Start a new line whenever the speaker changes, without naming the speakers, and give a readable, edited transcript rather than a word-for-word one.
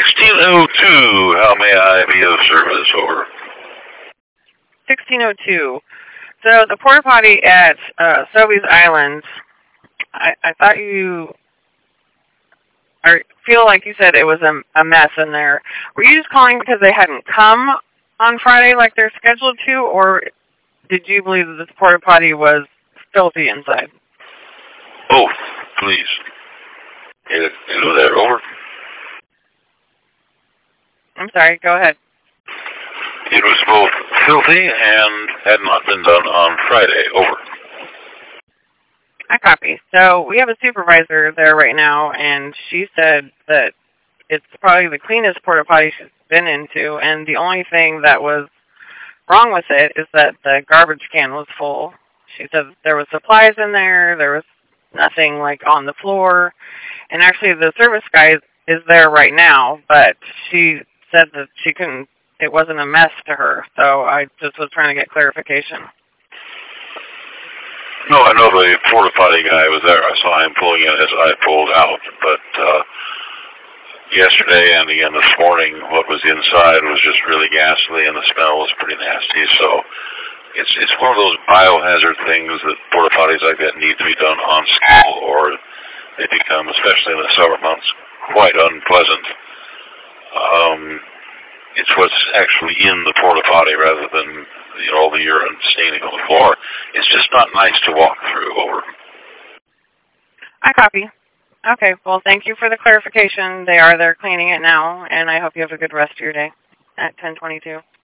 1602, how may I be of service? Over.
1602. So the porta potty at Sobeys Island, I thought you, or feel like you said it was a mess in there. Were you just calling because they hadn't come on Friday like they're scheduled to, or did you believe that this porta potty was filthy inside?
Both, please. Hello there, over.
I'm sorry, go ahead.
It was both filthy and had not been done on Friday, over.
I copy. So we have a supervisor there right now, and she said that it's probably the cleanest porta potty she's been into, and the only thing that was wrong with it is that the garbage can was full. She said there was supplies in there was nothing like on the floor, and actually the service guy is there right now, but she said that she couldn't, it wasn't a mess to her, so I just was trying to get clarification.
No, I know the porta potty guy was there. I saw him pulling in as I pulled out, but yesterday and again this morning, what was inside was just really ghastly, and the smell was pretty nasty. So it's one of those biohazard things that porta potties like that need to be done on schedule, or they become, especially in the summer months, quite unpleasant. It's what's actually in the porta potty rather than all the urine staining on the floor. It's just not nice to walk through. Over.
I copy. Okay, well, thank you for the clarification. They are there cleaning it now, and I hope you have a good rest of your day at 10:22.